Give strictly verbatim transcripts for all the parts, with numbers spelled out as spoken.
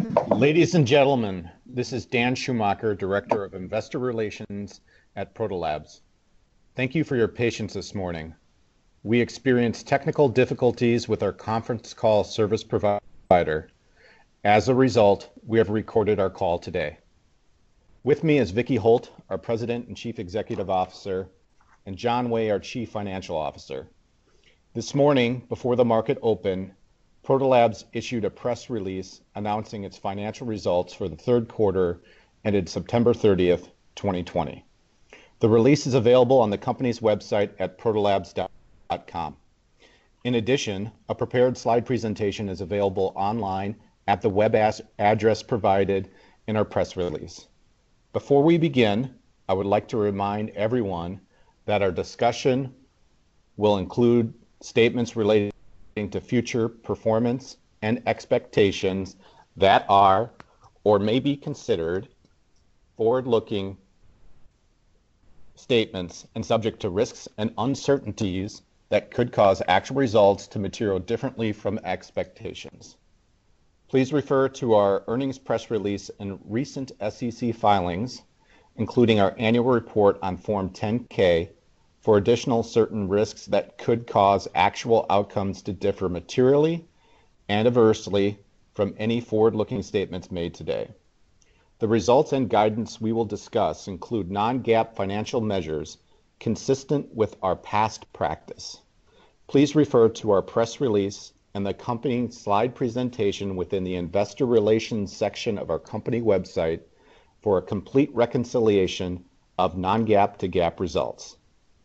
Ladies and gentlemen, this is Dan Schumacher, Director of Investor Relations at Protolabs. Thank you for your patience this morning. We experienced technical difficulties with our conference call service provider. As a result, we have recorded our call today. With me is Vicki Holt, our President and Chief Executive Officer, and John Way, our Chief Financial Officer. This morning, before the market opened, Protolabs issued a press release announcing its financial results for the third quarter ended September thirtieth, twenty twenty. The release is available on the company's website at protolabs dot com. In addition, a prepared slide presentation is available online at the web address provided in our press release. Before we begin, I would like to remind everyone that our discussion will include statements related to future performance and expectations that are or may be considered forward-looking statements and subject to risks and uncertainties that could cause actual results to material differently from expectations. Please refer to our earnings press release and recent S E C filings, including our annual report on Form ten K, for additional certain risks that could cause actual outcomes to differ materially and adversely from any forward-looking statements made today. The results and guidance we will discuss include non-GAAP financial measures consistent with our past practice. Please refer to our press release and the accompanying slide presentation within the Investor Relations section of our company website for a complete reconciliation of non-GAAP to GAAP results.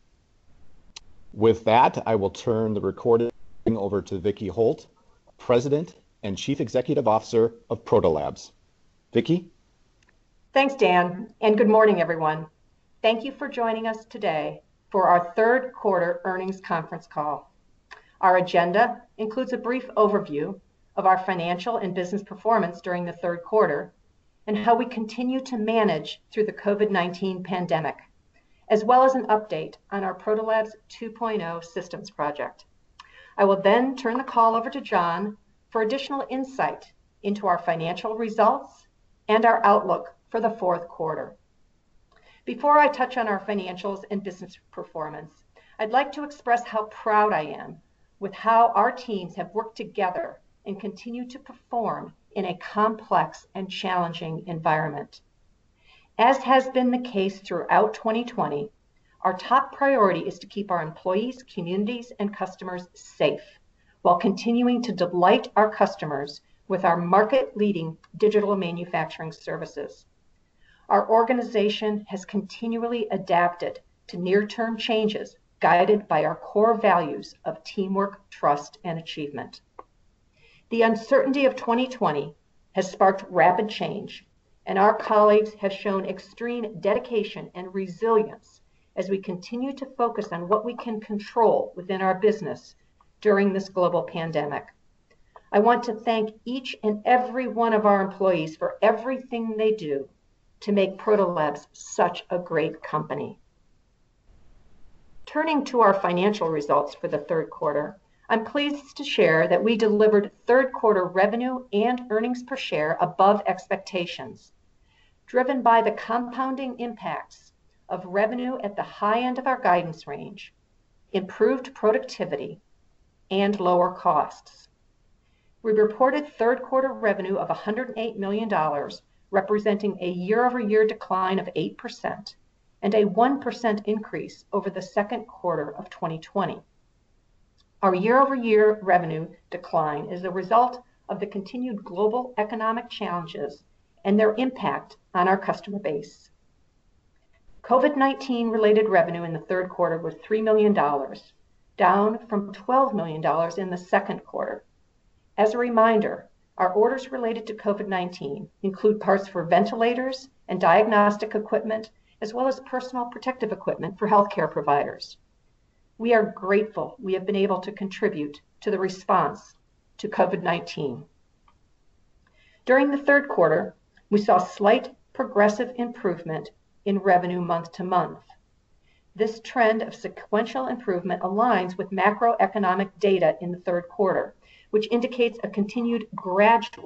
With that, I will turn the recording over to Vicki Holt, President and Chief Executive Officer of Protolabs. Vicki? Thanks, Dan, and good morning, everyone. Thank you for joining us today for our third quarter earnings conference call. Our agenda includes a brief overview of our financial and business performance during the third quarter and how we continue to manage through the COVID nineteen pandemic, as well as an update on our Protolabs two point oh systems project. I will then turn the call over to John for additional insight into our financial results and our outlook for the fourth quarter. Before I touch on our financials and business performance, I'd like to express how proud I am with how our teams have worked together and continue to perform in a complex and challenging environment. As has been the case throughout twenty twenty, our top priority is to keep our employees, communities, and customers safe while continuing to delight our customers with our market-leading digital manufacturing services. Our organization has continually adapted to near-term changes guided by our core values of teamwork, trust, and achievement. The uncertainty of twenty twenty has sparked rapid change, and our colleagues have shown extreme dedication and resilience as we continue to focus on what we can control within our business during this global pandemic. I want to thank each and every one of our employees for everything they do to make Protolabs such a great company. Turning to our financial results for the third quarter, I'm pleased to share that we delivered third quarter revenue and earnings per share above expectations, driven by the compounding impacts of revenue at the high end of our guidance range, improved productivity, and lower costs. We reported third quarter revenue of one hundred eight million dollars, representing a year-over-year decline of eight percent and a one percent increase over the second quarter of twenty twenty. Our year-over-year revenue decline is a result of the continued global economic challenges and their impact on our customer base. COVID nineteen related revenue in the third quarter was three million dollars, down from twelve million dollars in the second quarter. As a reminder, our orders related to COVID nineteen include parts for ventilators and diagnostic equipment, as well as personal protective equipment for healthcare providers. We are grateful we have been able to contribute to the response to COVID nineteen. During the third quarter, we saw slight progressive improvement in revenue month to month. This trend of sequential improvement aligns with macroeconomic data in the third quarter, which indicates a continued gradual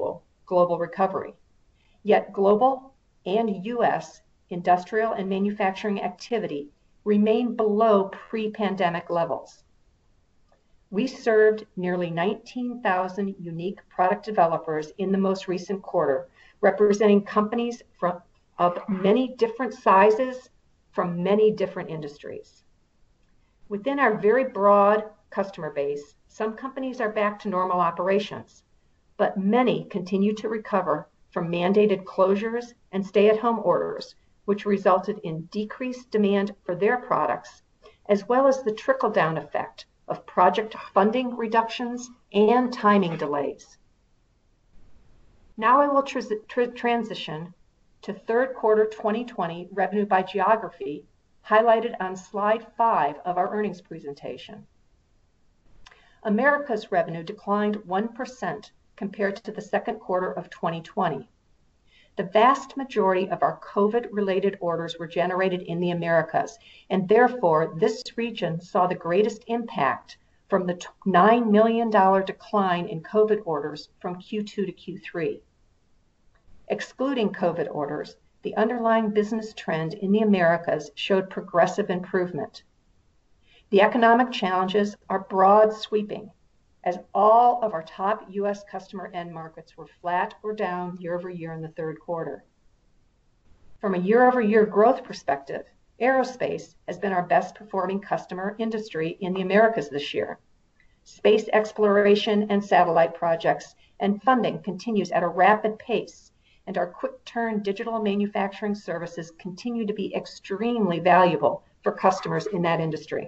global recovery. Yet global and U S industrial and manufacturing activity remain below pre-pandemic levels. We served nearly nineteen thousand unique product developers in the most recent quarter, representing companies from, of many different sizes from many different industries. Within our very broad customer base, some companies are back to normal operations, but many continue to recover from mandated closures and stay-at-home orders, which resulted in decreased demand for their products, as well as the trickle-down effect of project funding reductions and timing delays. Now I will tr tr transition to third quarter twenty twenty revenue by geography, highlighted on slide five of our earnings presentation. America's revenue declined one percent compared to the second quarter of twenty twenty. The vast majority of our COVID-related orders were generated in the Americas, and therefore this region saw the greatest impact from the nine million dollar decline in COVID orders from Q two to Q three. Excluding COVID orders, the underlying business trend in the Americas showed progressive improvement. The economic challenges are broad sweeping, as all of our top U S customer end markets were flat or down year over year in the third quarter. From a year over year growth perspective, aerospace has been our best performing customer industry in the Americas this year. Space exploration and satellite projects and funding continues at a rapid pace, and our quick turn digital manufacturing services continue to be extremely valuable for customers in that industry.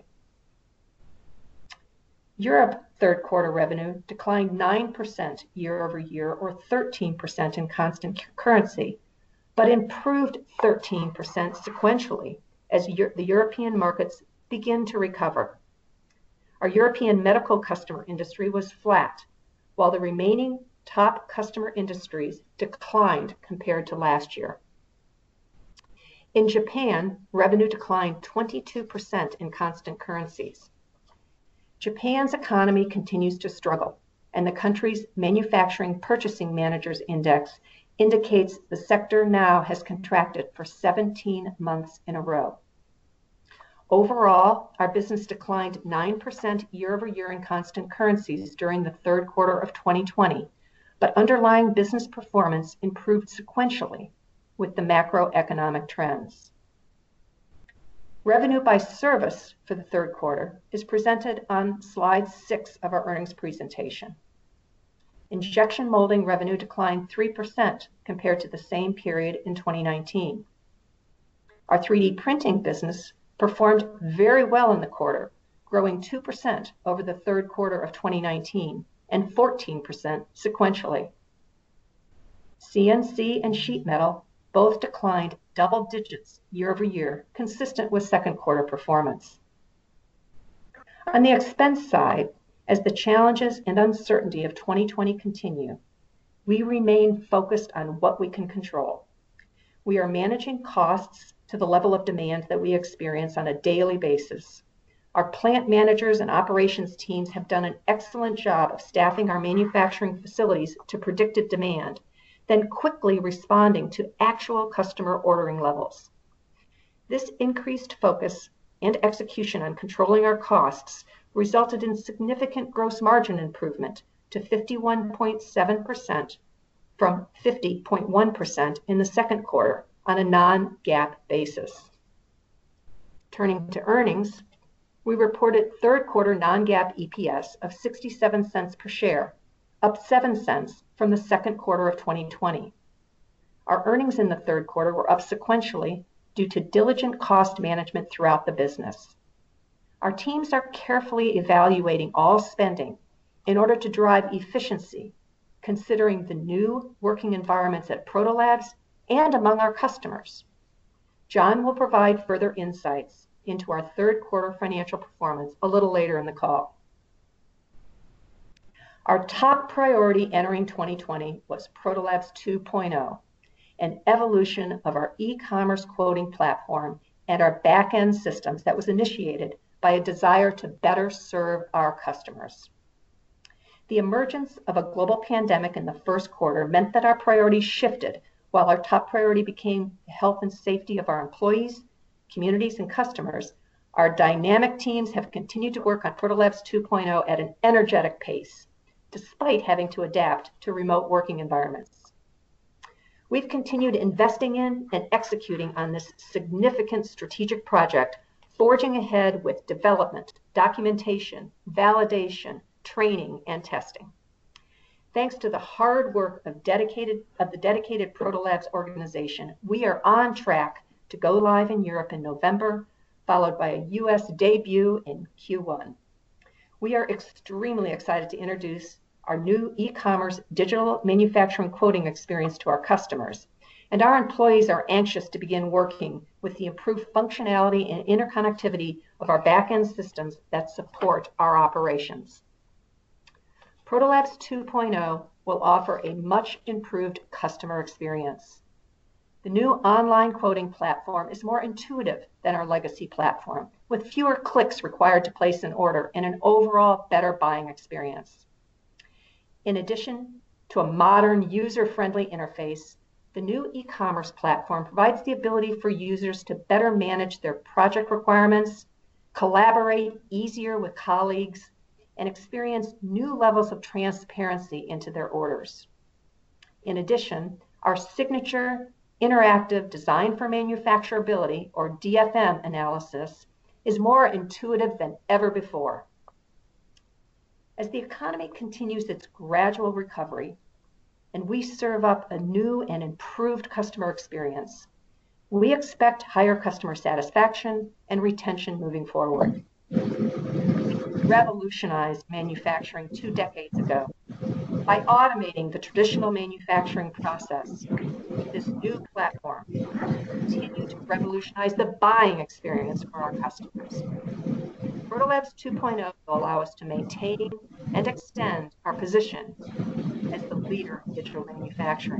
Europe third quarter revenue declined nine percent year over year, or thirteen percent in constant currency, but improved thirteen percent sequentially as the European markets begin to recover. Our European medical customer industry was flat, while the remaining top customer industries declined compared to last year. In Japan, revenue declined twenty-two percent in constant currencies. Japan's economy continues to struggle, and the country's Manufacturing Purchasing Managers Index indicates the sector now has contracted for seventeen months in a row. Overall, our business declined nine percent year over year in constant currencies during the third quarter of twenty twenty, but underlying business performance improved sequentially with the macroeconomic trends. Revenue by service for the third quarter is presented on slide six of our earnings presentation. Injection molding revenue declined three percent compared to the same period in twenty nineteen. Our three D printing business performed very well in the quarter, growing two percent over the third quarter of twenty nineteen and fourteen percent sequentially. C N C and sheet metal both declined double digits year over year, consistent with second quarter performance. On the expense side, as the challenges and uncertainty of twenty twenty continue, we remain focused on what we can control. We are managing costs to the level of demand that we experience on a daily basis. Our plant managers and operations teams have done an excellent job of staffing our manufacturing facilities to predicted demand, then quickly responding to actual customer ordering levels. This increased focus and execution on controlling our costs resulted in significant gross margin improvement to fifty-one point seven percent from fifty point one percent in the second quarter on a non-GAAP basis. Turning to earnings, we reported third quarter non-GAAP E P S of sixty-seven cents per share, up seven cents from the second quarter of twenty twenty. Our earnings in the third quarter were up sequentially due to diligent cost management throughout the business. Our teams are carefully evaluating all spending in order to drive efficiency, considering the new working environments at Proto Labs and among our customers. John will provide further insights into our third quarter financial performance a little later in the call. Our top priority entering twenty twenty was Proto Labs two point oh, an evolution of our e-commerce quoting platform and our back-end systems that was initiated by a desire to better serve our customers. The emergence of a global pandemic in the first quarter meant that our priorities shifted, while our top priority became the health and safety of our employees, communities, and customers. Our dynamic teams have continued to work on Protolabs two point oh at an energetic pace, despite having to adapt to remote working environments. We've continued investing in and executing on this significant strategic project, forging ahead with development, documentation, validation, training, and testing. Thanks to the hard work of, dedicated, of the dedicated Protolabs organization, we are on track to go live in Europe in November, followed by a U S debut in Q one. We are extremely excited to introduce our new e-commerce digital manufacturing quoting experience to our customers, and our employees are anxious to begin working with the improved functionality and interconnectivity of our back-end systems that support our operations. Protolabs two point oh will offer a much improved customer experience. The new online quoting platform is more intuitive than our legacy platform, with fewer clicks required to place an order and an overall better buying experience. In addition to a modern, user-friendly interface, the new e-commerce platform provides the ability for users to better manage their project requirements, collaborate easier with colleagues, and experience new levels of transparency into their orders. In addition, our signature interactive design for manufacturability, or D F M analysis, is more intuitive than ever before. As the economy continues its gradual recovery and we serve up a new and improved customer experience, we expect higher customer satisfaction and retention moving forward. Revolutionized manufacturing two decades ago by automating the traditional manufacturing process. This new platform will continue to revolutionize the buying experience for our customers. Protolabs two point oh will allow us to maintain and extend our position as the leader in digital manufacturing.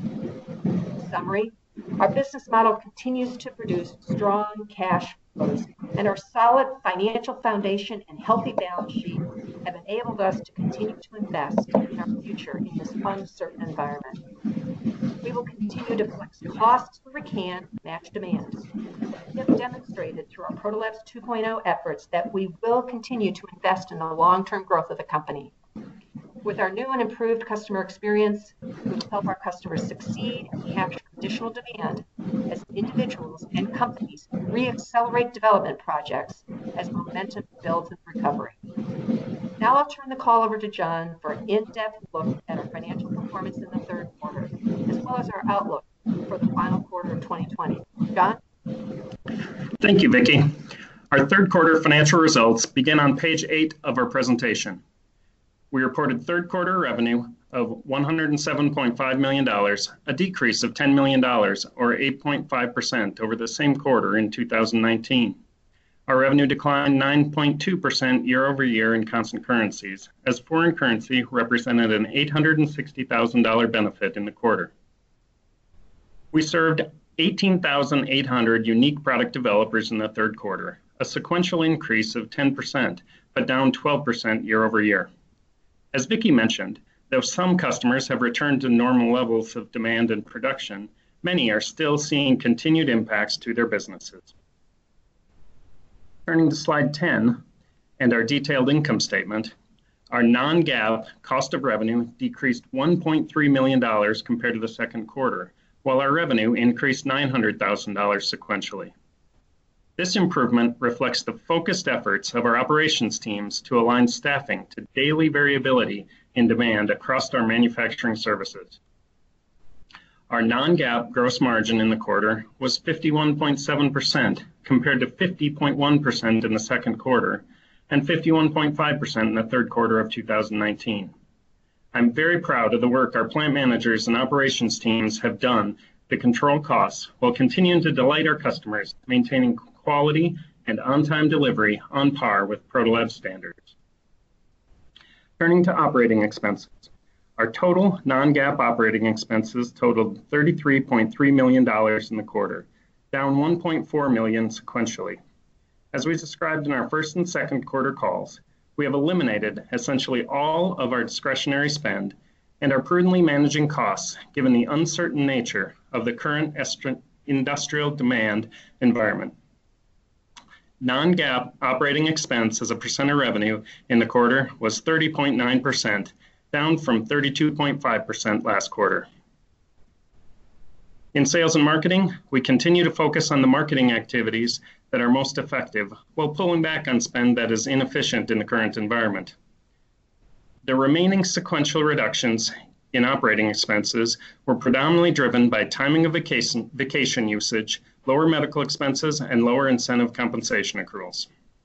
In summary, our business model continues to produce strong cash flows, and our solid financial foundation and healthy balance sheet have enabled us to continue to invest in our future in this uncertain environment. We will continue to flex costs where we can match demand. We have demonstrated through our Protolabs two point oh efforts that we will continue to invest in the long-term growth of the company. With our new and improved customer experience, we will help our customers succeed and capture additional demand as individuals and companies re-accelerate development projects as momentum builds in recovery. Now I'll turn the call over to John for an in-depth look at our financial performance in the third quarter, as well as our outlook for the final quarter of twenty twenty. John? Thank you, Vicki. Our third quarter financial results begin on page eight of our presentation. We reported third quarter revenue of one hundred seven point five million dollars, a decrease of ten million dollars, or eight point five percent over the same quarter in two thousand nineteen. Our revenue declined nine point two percent year over year in constant currencies, as foreign currency represented an eight hundred sixty thousand dollars benefit in the quarter. We served eighteen thousand eight hundred unique product developers in the third quarter, a sequential increase of ten percent, but down twelve percent year over year. As Vicki mentioned, though some customers have returned to normal levels of demand and production, many are still seeing continued impacts to their businesses. Turning to slide ten and our detailed income statement, our non-GAAP cost of revenue decreased one point three million dollars compared to the second quarter, while our revenue increased nine hundred thousand dollars sequentially. This improvement reflects the focused efforts of our operations teams to align staffing to daily variability in demand across our manufacturing services. Our non-GAAP gross margin in the quarter was fifty-one point seven percent compared to fifty point one percent in the second quarter and fifty-one point five percent in the third quarter of two thousand nineteen. I'm very proud of the work our plant managers and operations teams have done to control costs while continuing to delight our customers, maintaining quality and on-time delivery on par with Protolabs standards. Turning to operating expenses. Our total non-GAAP operating expenses totaled thirty-three point three million dollars in the quarter, down one point four million dollars sequentially. As we described in our first and second quarter calls, we have eliminated essentially all of our discretionary spend and are prudently managing costs given the uncertain nature of the current industrial demand environment. Non-GAAP operating expense as a percent of revenue in the quarter was thirty point nine percent, down from thirty-two point five percent last quarter. In sales and marketing, we continue to focus on the marketing activities that are most effective while pulling back on spend that is inefficient in the current environment. The remaining sequential reductions in operating expenses were predominantly driven by timing of vacation, vacation usage, lower medical expenses, and lower incentive compensation accruals.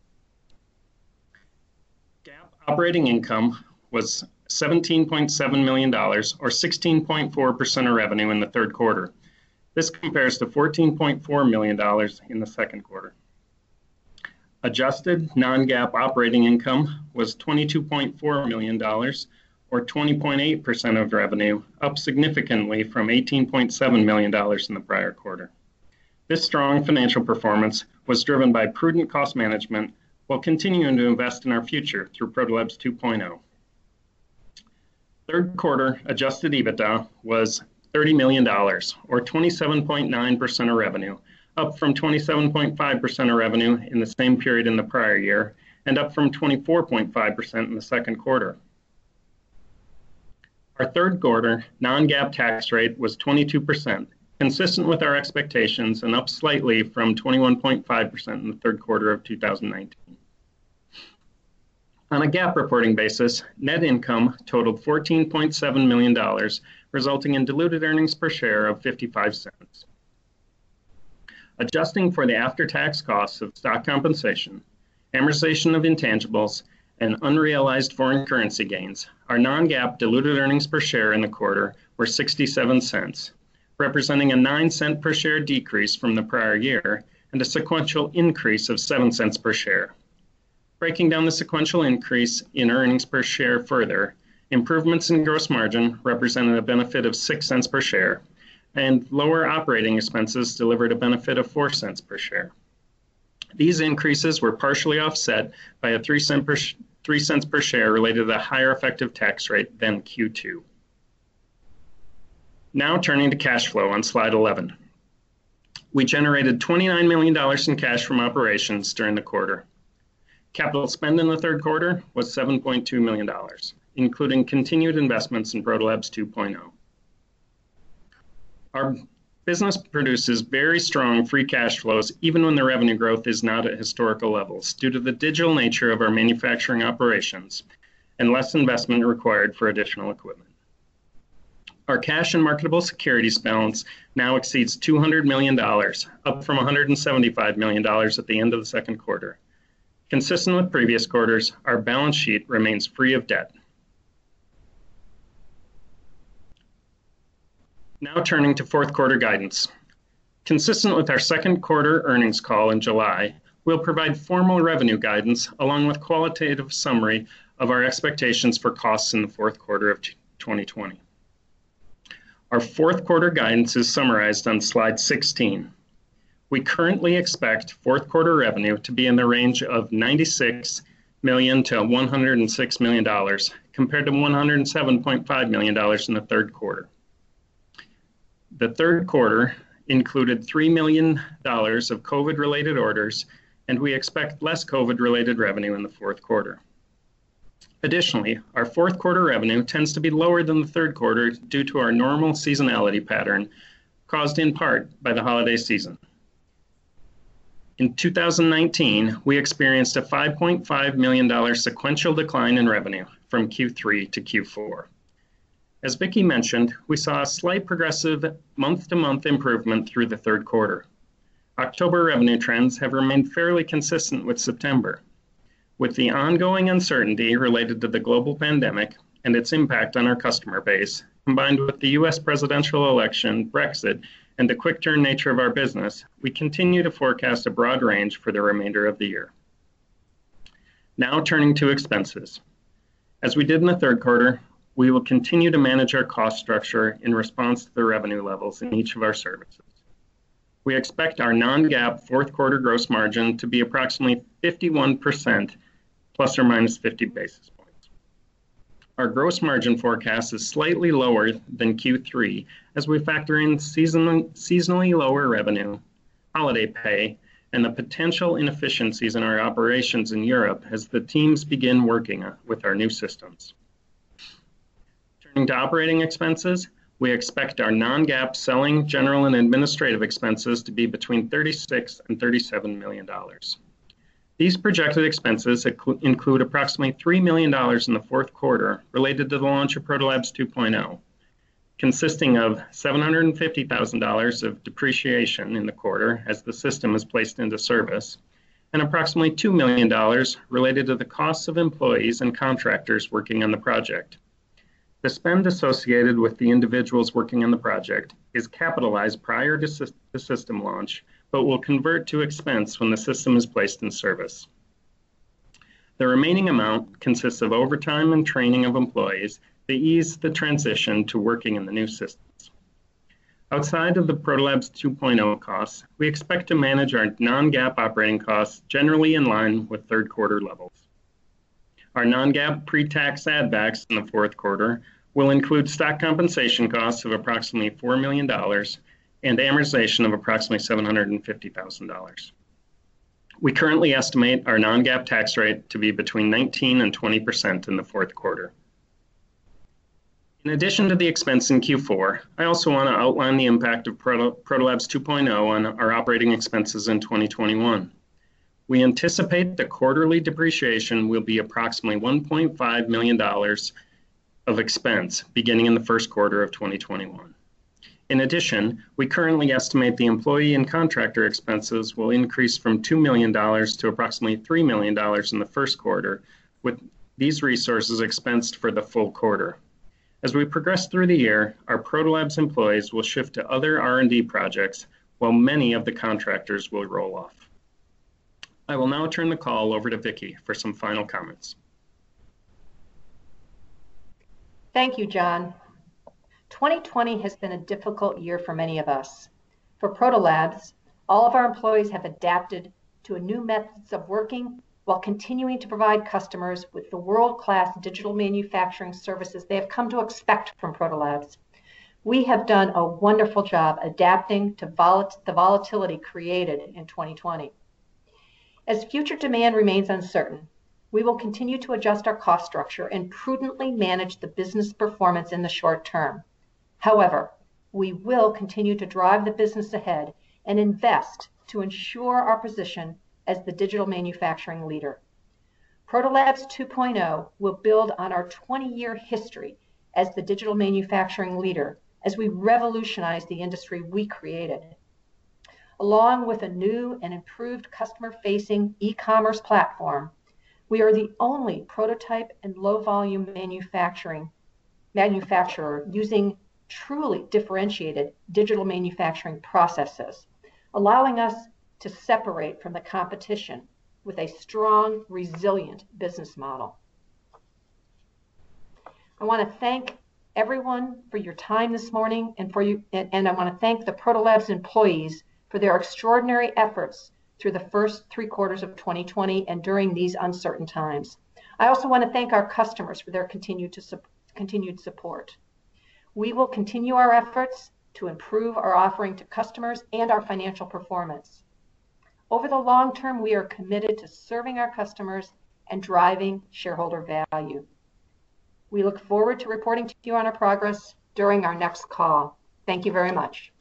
GAAP operating income was seventeen point seven million dollars, or sixteen point four percent of revenue in the third quarter. This compares to fourteen point four million dollars in the second quarter. Adjusted non-GAAP operating income was twenty-two point four million dollars, or twenty point eight percent of revenue, up significantly from eighteen point seven million dollars in the prior quarter. This strong financial performance was driven by prudent cost management while continuing to invest in our future through Protolabs two point oh. Third quarter adjusted EBITDA was thirty million dollars, or twenty-seven point nine percent of revenue, up from twenty-seven point five percent of revenue in the same period in the prior year, and up from twenty-four point five percent in the second quarter. Our third quarter non-GAAP tax rate was twenty-two percent, consistent with our expectations and up slightly from twenty-one point five percent in the third quarter of two thousand nineteen. On a GAAP reporting basis, net income totaled fourteen point seven million dollars, resulting in diluted earnings per share of fifty-five cents. Adjusting for the after-tax costs of stock compensation, amortization of intangibles, and unrealized foreign currency gains, our non-GAAP diluted earnings per share in the quarter were sixty-seven cents, representing a nine cent per share decrease from the prior year and a sequential increase of seven cents per share. Breaking down the sequential increase in earnings per share further, improvements in gross margin represented a benefit of six cents per share, and lower operating expenses delivered a benefit of four cents per share. These increases were partially offset by a three cent per sh- three cents per share related to a higher effective tax rate than Q two. Now turning to cash flow on slide eleven. We generated twenty-nine million dollars in cash from operations during the quarter. Capital spend in the third quarter was seven point two million dollars, including continued investments in Protolabs two point oh. Our business produces very strong free cash flows even when the revenue growth is not at historical levels due to the digital nature of our manufacturing operations and less investment required for additional equipment. Our cash and marketable securities balance now exceeds two hundred million dollars, up from one hundred seventy-five million dollars at the end of the second quarter. Consistent with previous quarters, our balance sheet remains free of debt. Now turning to fourth quarter guidance. Consistent with our second quarter earnings call in July, we'll provide formal revenue guidance along with qualitative summary of our expectations for costs in the fourth quarter of twenty twenty. Our fourth quarter guidance is summarized on slide sixteen. We currently expect fourth quarter revenue to be in the range of ninety-six million dollars to one hundred six million dollars, compared to one hundred seven point five million dollars in the third quarter. The third quarter included three million dollars of COVID-related orders, and we expect less COVID-related revenue in the fourth quarter. Additionally, our fourth quarter revenue tends to be lower than the third quarter due to our normal seasonality pattern, caused in part by the holiday season. In two thousand nineteen, we experienced a five point five million dollars sequential decline in revenue from Q three to Q four. As Vicki mentioned, we saw a slight progressive month-to-month improvement through the third quarter. October revenue trends have remained fairly consistent with September. With the ongoing uncertainty related to the global pandemic and its impact on our customer base, combined with the U S presidential election, Brexit, and the quick-turn nature of our business, we continue to forecast a broad range for the remainder of the year. Now turning to expenses. As we did in the third quarter, we will continue to manage our cost structure in response to the revenue levels in each of our services. We expect our non-GAAP fourth quarter gross margin to be approximately fifty-one percent plus or minus fifty basis points. Our gross margin forecast is slightly lower than Q three as we factor in season, seasonally lower revenue, holiday pay, and the potential inefficiencies in our operations in Europe as the teams begin working with our new systems. Turning to operating expenses, we expect our non-GAAP selling, general, and administrative expenses to be between thirty-six and thirty-seven million dollars. These projected expenses include approximately three million dollars in the fourth quarter related to the launch of Protolabs two point oh, consisting of seven hundred fifty thousand dollars of depreciation in the quarter as the system is placed into service, and approximately two million dollars related to the costs of employees and contractors working on the project. The spend associated with the individuals working on the project is capitalized prior to the system launch, but will convert to expense when the system is placed in service. The remaining amount consists of overtime and training of employees to ease the transition to working in the new systems. Outside of the Protolabs two point oh costs, we expect to manage our non-GAAP operating costs generally in line with third quarter levels. Our non-GAAP pre-tax add-backs in the fourth quarter will include stock compensation costs of approximately four million dollars and amortization of approximately seven hundred fifty thousand dollars. We currently estimate our non-GAAP tax rate to be between nineteen and twenty percent in the fourth quarter. In addition to the expense in Q four, I also want to outline the impact of Proto- Protolabs two point oh on our operating expenses in twenty twenty-one. We anticipate the quarterly depreciation will be approximately one point five million dollars of expense beginning in the first quarter of twenty twenty-one. In addition, we currently estimate the employee and contractor expenses will increase from two million dollars to approximately three million dollars in the first quarter, with these resources expensed for the full quarter. As we progress through the year, our Protolabs employees will shift to other R and D projects, while many of the contractors will roll off. I will now turn the call over to Vicki for some final comments. Thank you, John. twenty twenty has been a difficult year for many of us. For Protolabs, all of our employees have adapted to a new methods of working while continuing to provide customers with the world-class digital manufacturing services they have come to expect from Protolabs. We have done a wonderful job adapting to vol- the volatility created in twenty twenty. As future demand remains uncertain, we will continue to adjust our cost structure and prudently manage the business performance in the short term. However, we will continue to drive the business ahead and invest to ensure our position as the digital manufacturing leader. Protolabs two point oh will build on our twenty-year history as the digital manufacturing leader as we revolutionize the industry we created. Along with a new and improved customer-facing e-commerce platform, we are the only prototype and low-volume manufacturing manufacturer using truly differentiated digital manufacturing processes, allowing us to separate from the competition with a strong, resilient business model. I want to thank everyone for your time this morning, and for you, and, and I want to thank the Protolabs employees for their extraordinary efforts through the first three quarters of twenty twenty and during these uncertain times. I also want to thank our customers for their continued, to su- continued support. We will continue our efforts to improve our offering to customers and our financial performance. Over the long term, we are committed to serving our customers and driving shareholder value. We look forward to reporting to you on our progress during our next call. Thank you very much.